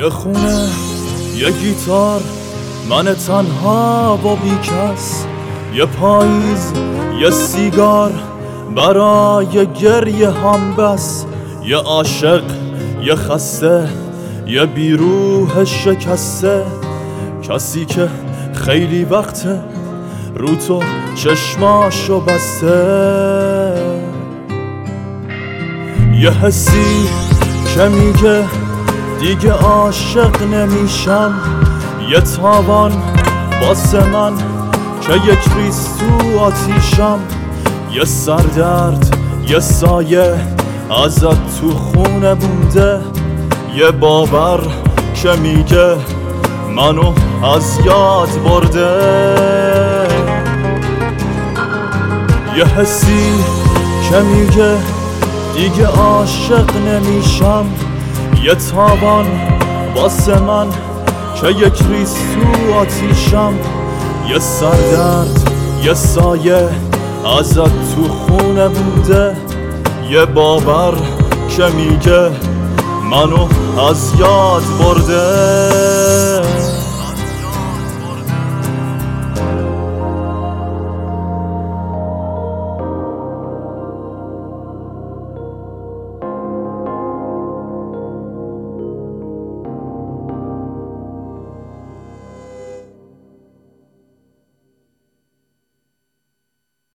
یه خونه، یه گیتار، من تنها و بیکس، یه پاییز، یه سیگار، برای گریه هم بس، یه عاشق، یه خسته، یه بیروح شکسته، کسی که خیلی وقته رو تو چشماشو بسته. یه حسی که میگه دیگه عاشق نمیشم، یه تاوان واسه من که یک ریز تو آتیشم، یه سردرد، یه سایه ازت تو خونه بونده، یه باور که میگه منو از یاد برده. یه حسی که میگه دیگه عاشق نمیشم، یه تاوان واسه من که یک ریز تو آتیشم، یه سردرد، یه سایه ازت تو خونه بوده، یه باور که میگه منو از یاد برده.